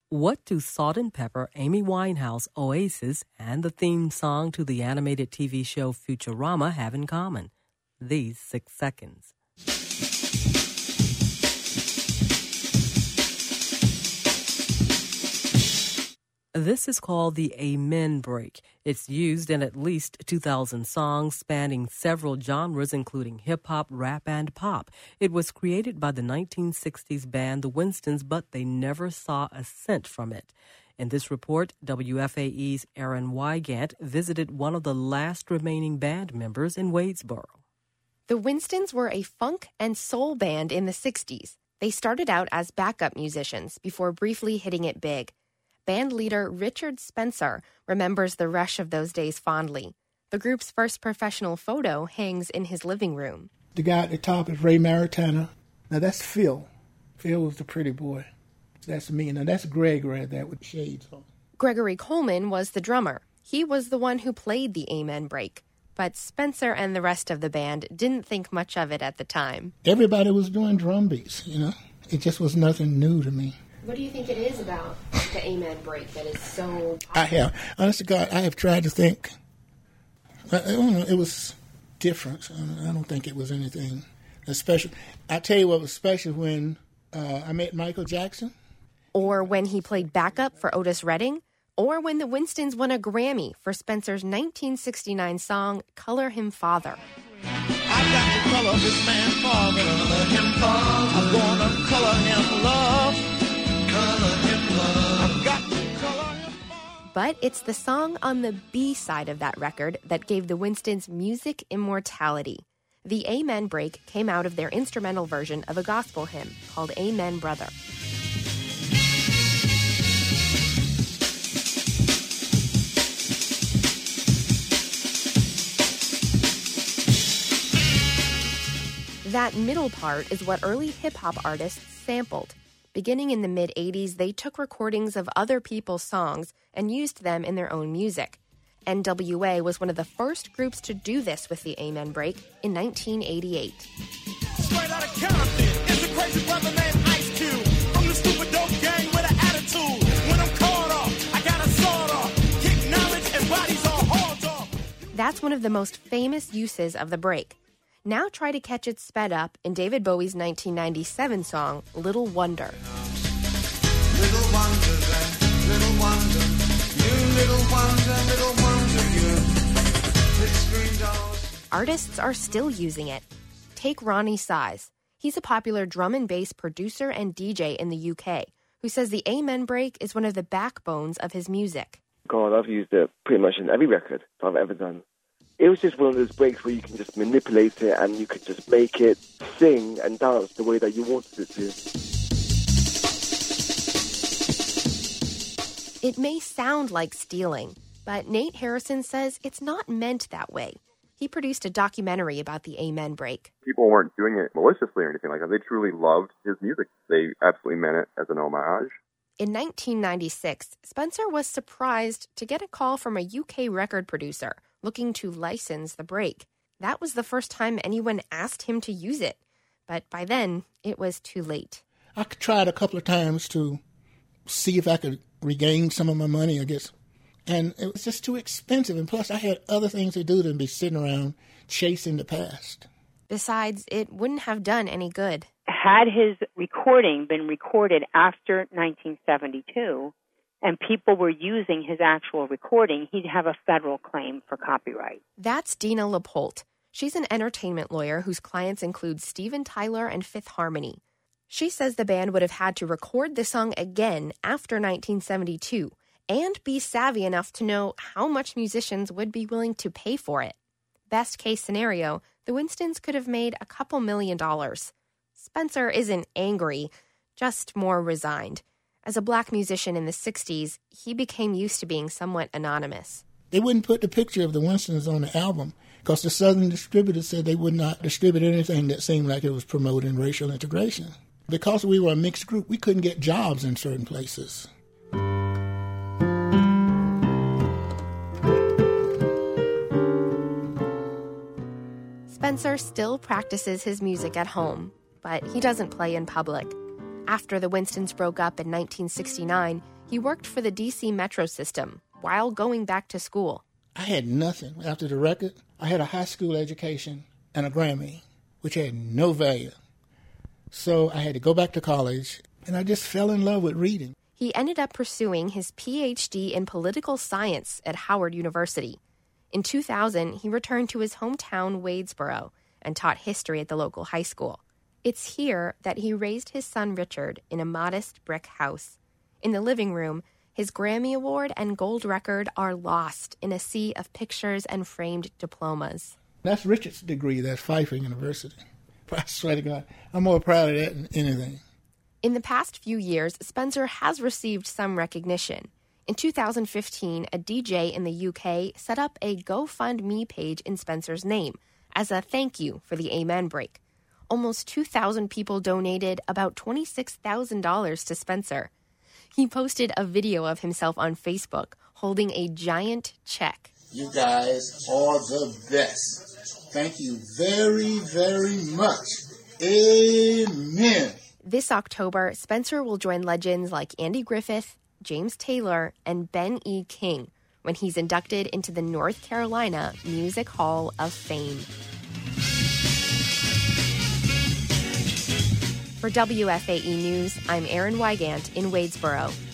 What do Salt and Pepper, Amy Winehouse, Oasis, and the theme song to the animated TV show Futurama have in common? These 6 seconds. This is called the Amen break. It's used in at least 2,000 songs spanning several genres, including hip-hop, rap, and pop. It was created by the 1960s band The Winstons, but they never saw a cent from it. In this report, WFAE's Aaron Wygant visited one of the last remaining band members in Wadesboro. The Winstons were a funk and soul band in the 60s. They started out as backup musicians before briefly hitting it big. Band leader Richard Spencer remembers the rush of those days fondly. The group's first professional photo hangs in his living room. The guy at the top is Ray Maritana. Now that's Phil. Phil was the pretty boy. That's me. Now that's Greg right there with shades on. Gregory Coleman was the drummer. He was the one who played the Amen break. But Spencer and the rest of the band didn't think much of it at the time. Everybody was doing drum beats, you know. It just was nothing new to me. What do you think it is about the Amen break that is so popular? Honest to God, I have tried to think. I don't know, it was different. I don't think it was anything special. I tell you what was special when I met Michael Jackson. Or when he played backup for Otis Redding. Or when the Winstons won a Grammy for Spencer's 1969 song, Color Him Father. I've got to color this man father. Color him father. I'm gonna color him love. But it's the song on the B side of that record that gave the Winstons music immortality. The Amen break came out of their instrumental version of a gospel hymn called Amen Brother. That middle part is what early hip-hop artists sampled. Beginning in the mid-'80s, they took recordings of other people's songs and used them in their own music. NWA was one of the first groups to do this with the Amen break in 1988. Straight out of Compton, it's a crazy brother named Ice Cube. From the stupid dope gang with an attitude. When I'm caught off, I got a sword off. Kick knowledge and bodies all hauled off. That's one of the most famous uses of the break. Now try to catch it sped up in David Bowie's 1997 song, Little Wonder. Little wonder, little wonder, you little wonder, you. Artists are still using it. Take Ronnie Size. He's a popular drum and bass producer and DJ in the UK, who says the Amen break is one of the backbones of his music. God, I've used it pretty much in every record I've ever done. It was just one of those breaks where you can just manipulate it and you could just make it sing and dance the way that you wanted it to. It may sound like stealing, but Nate Harrison says it's not meant that way. He produced a documentary about the Amen break. People weren't doing it maliciously or anything like that. They truly loved his music. They absolutely meant it as an homage. In 1996, Spencer was surprised to get a call from a UK record producer looking to license the break. That was the first time anyone asked him to use it. But by then, it was too late. I tried a couple of times to see if I could regain some of my money, I guess. And it was just too expensive. And plus, I had other things to do than be sitting around chasing the past. Besides, it wouldn't have done any good. Had his recording been recorded after 1972, and people were using his actual recording, he'd have a federal claim for copyright. That's Dina LaPolte. She's an entertainment lawyer whose clients include Steven Tyler and Fifth Harmony. She says the band would have had to record the song again after 1972 and be savvy enough to know how much musicians would be willing to pay for it. Best case scenario, the Winstons could have made a couple $1 million. Spencer isn't angry, just more resigned. As a black musician in the 60s, he became used to being somewhat anonymous. They wouldn't put the picture of the Winstons on the album because the Southern distributors said they would not distribute anything that seemed like it was promoting racial integration. Because we were a mixed group, we couldn't get jobs in certain places. Spencer still practices his music at home, but he doesn't play in public. After the Winstons broke up in 1969, He worked for the D.C. Metro system while going back to school. I had nothing after the record. I had a high school education and a Grammy, which had no value. So I had to go back to college, and I just fell in love with reading. He ended up pursuing his Ph.D. in political science at Howard University. In 2000, he returned to his hometown, Wadesboro, and taught history at the local high school. It's here that he raised his son Richard in a modest brick house. In the living room, his Grammy Award and gold record are lost in a sea of pictures and framed diplomas. That's Richard's degree, that's Pfeiffer University. I swear to God, I'm more proud of that than anything. In the past few years, Spencer has received some recognition. In 2015, a DJ in the UK set up a GoFundMe page in Spencer's name as a thank you for the Amen break. Almost 2,000 people donated about $26,000 to Spencer. He posted a video of himself on Facebook holding a giant check. You guys are the best. Thank you very, very much. Amen. This October, Spencer will join legends like Andy Griffith, James Taylor, and Ben E. King when he's inducted into the North Carolina Music Hall of Fame. For WFAE News, I'm Erin Wygant in Wadesboro.